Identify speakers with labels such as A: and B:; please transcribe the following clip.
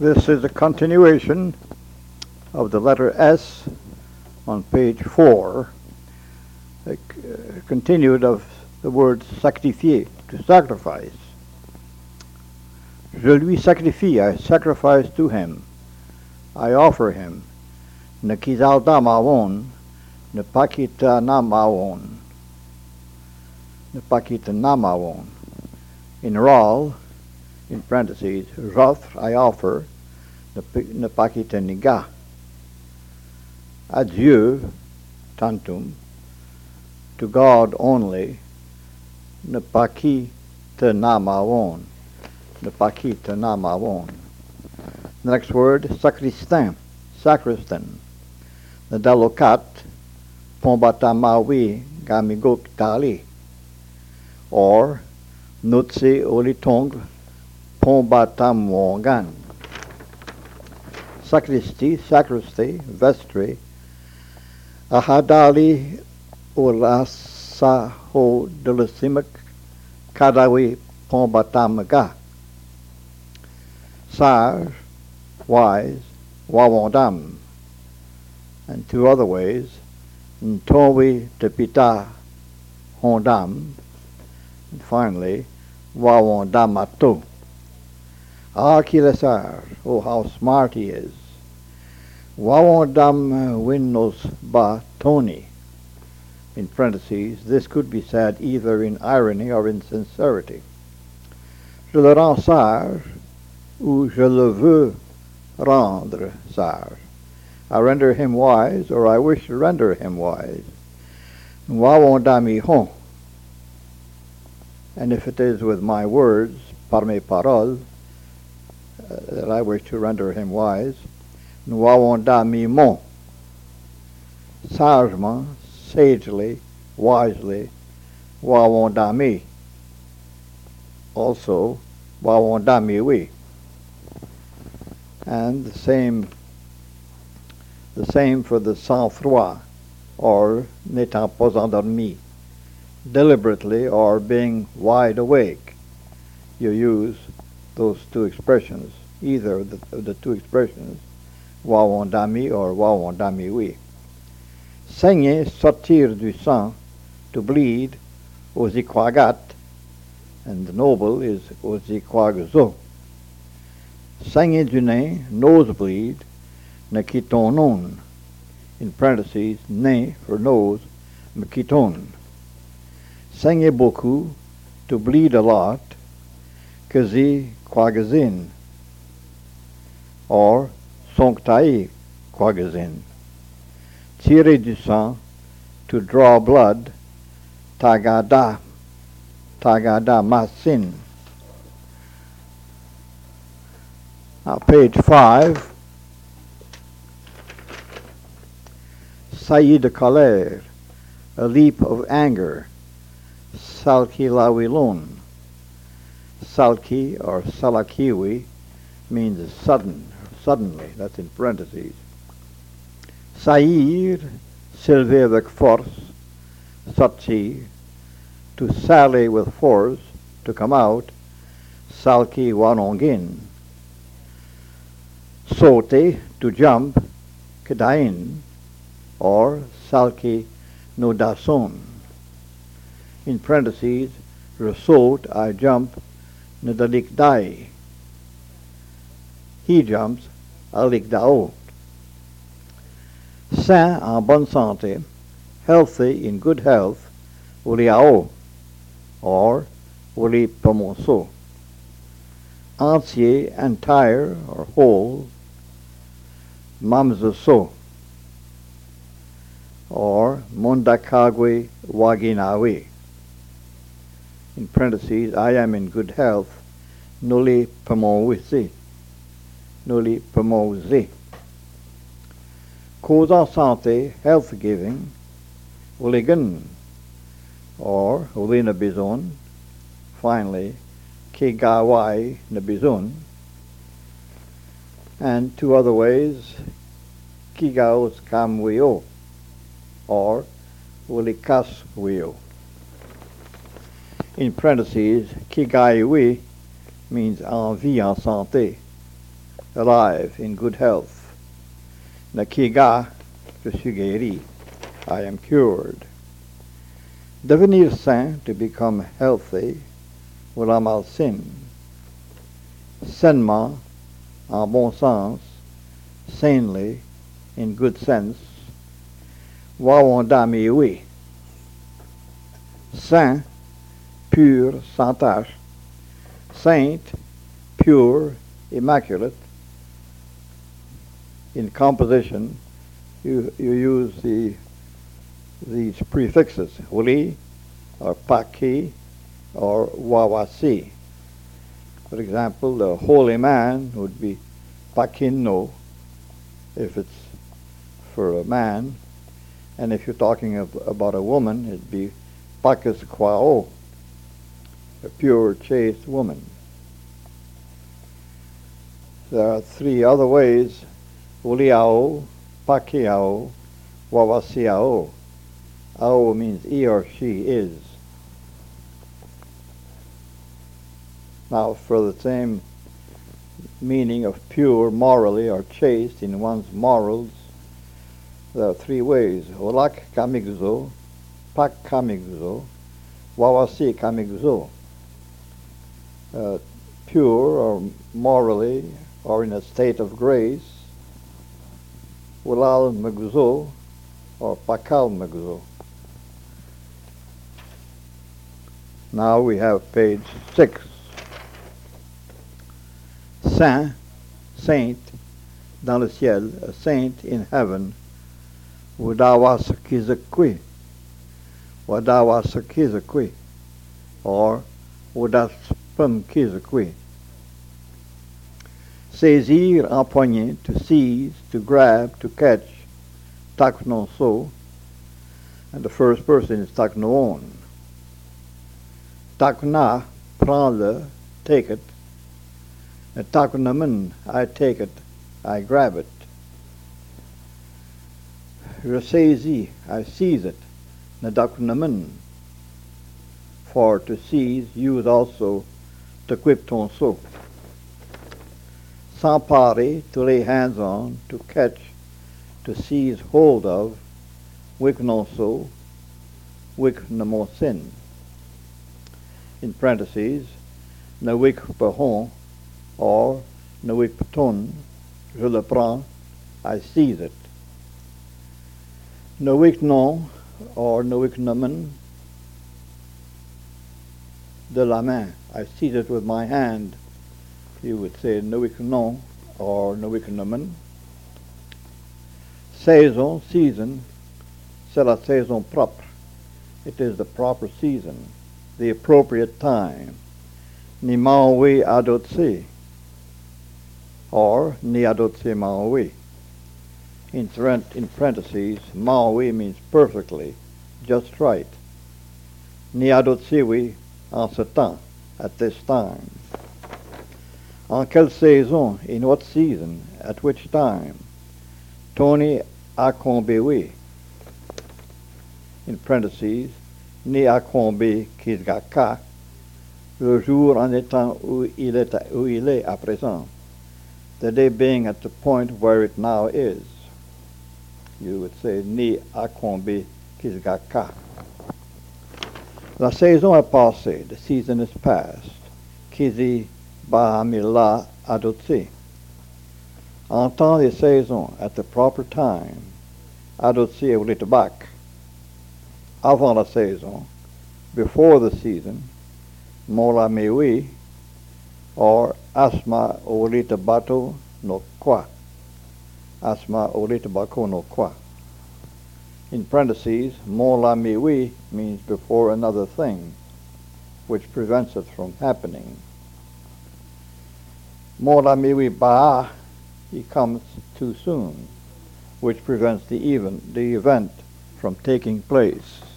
A: This is a continuation of the letter S on page 4, continued of the word sacrifier, to sacrifice. Je lui sacrifie, I sacrifice to him, I offer him. Ne kizalda mawon, ne pakita namawon. Ne pakita namawon. In Ral, in parentheses, Roth, I offer, ne pakita niga. Adieu, tantum, to God only, ne pakita namawon. Ne pakita namawon. The next word, sacristain, sacristan. Ne dalokat, pombatamawi gamigok tali. Or, nutsi olitong, pombatamwongan. Sacristy, sacristy, vestry. Ahadali ulasaho delasimak kadawi pombatamaga. Sage, wise, wawondam. And two other ways, ntowi tepita hondam. And finally, wawondamato. Ah, kilesar, oh, how smart he is. Wawondam winnos ba toni. In parentheses, this could be said either in irony or in sincerity. Je le rends sage, ou je le veux rendre sage. I render him wise, or I wish to render him wise. Wawondami hon. And if it is with my words, par mes paroles, that I wish to render him wise, wawondami mon. Sagement, sagely, wisely, wawondami. Also, wawondami oui. And the same for the sang-froid, or n'étant pas endormi, deliberately or being wide awake. You use those two expressions, either of the two expressions, wawondami or wawondami oui. Saigner, sortir du sang, to bleed, oziquagat, and the noble is oziquagzo. Saigner du nez, nosebleed, ne quiton non. In parentheses, nez for nose, me quiton. Saigner beaucoup, to bleed a lot, quasi quagazin, or sonctai quagazin. Tirer du sang, to draw blood, tagada masin. Now, page 5, saillie de colère, a leap of anger, salki lawilon. Salki or salakiwi means suddenly, that's in parentheses. Saillir, s'élever avec force, sortir, to sally with force, to come out, salki wanongin. Sauter, to jump, kedain, or salki nodason. In parentheses, je saute, I jump, nedalikdai. He jumps, alikdao. Sain, en bonne santé, healthy, in good health, uliao, or uli pomonso. Entier, entire, or whole, mamzoso, or mondakagwe waginawi. In parentheses, I am in good health, nuli pomozi. Nuli pomozi. Cause en santé, health giving, uligan, or ulina bizon. Finally, kigawai nabizun. And two other ways, kigaos kamwio, or ulikaswio. In parentheses, kigaiwi means en vie en santé. alive, in good health. Nakiga, je suis guéri, I am cured. Devenir sain, to become healthy, wala malsin. Sainement, en bon sens, sanely, in good sense. Wawanda miwi. Saint, pur, sans tache. Saint, pure, immaculate. In composition, you use these prefixes, wuli, or paki, or wawasi. For example, the holy man would be pakino, if it's for a man, and if you're talking about a woman, it'd be pakis kwao, a pure, chaste woman. There are three other ways: uliao, pakiao, wawasiao. Ao means he or she is. Now, for the same meaning of pure, morally, or chaste in one's morals, there are three ways: olak kamigzo, pak kamigzo, wawasi kamigzo. Pure or morally, or in a state of grace, ulal megzo, or pakal megzo. Now we have page 6. Saint, saint, dans le ciel, a saint in heaven, Wudawasakizakwi, Wadawasakizakwi, or Wudaspamkizakwi. Saisir, empoigner, to seize, to grab, to catch, taknon so, and the first person is taknoon. Takna, prends-le, take it. Taknaman, I take it, I grab it. Je saisis, I seize it. Nadaknaman, for to seize, use also t'equip ton seau. S'emparer, to lay hands on, to catch, to seize hold of. Wik non so, wik namon sin. In parentheses, nawik pahon, or nawik paton, je le prends, I seize it. Nawik non, or nawik naman, de la main, I seize it with my hand. You would say nawik non, or nawik naman. Saison, season, c'est la saison propre. It is the proper season, the appropriate time. Ni maoui adotse, or ni adotse maoui. In parentheses, maoui means perfectly, just right. Ni adotsewi en ce temps, at this time. En quelle saison, in what season, at which time? Tony akombewi. In parentheses, ni akombe kisgaka, le jour en étant où il est à présent, the day being at the point where it now is. You would say ni akombe kisgaka. La saison est passée, the season is past. Kizi bahamila adotse. En temps des saisons, at the proper time, adotse ou back. Avant la saison, before the season, mola mewi, or asma olita bato no qua. Asma olita bako no qua. In parentheses, mola mewi means before another thing, which prevents it from happening. Mola mewi ba, he comes too soon, which prevents the event from taking place.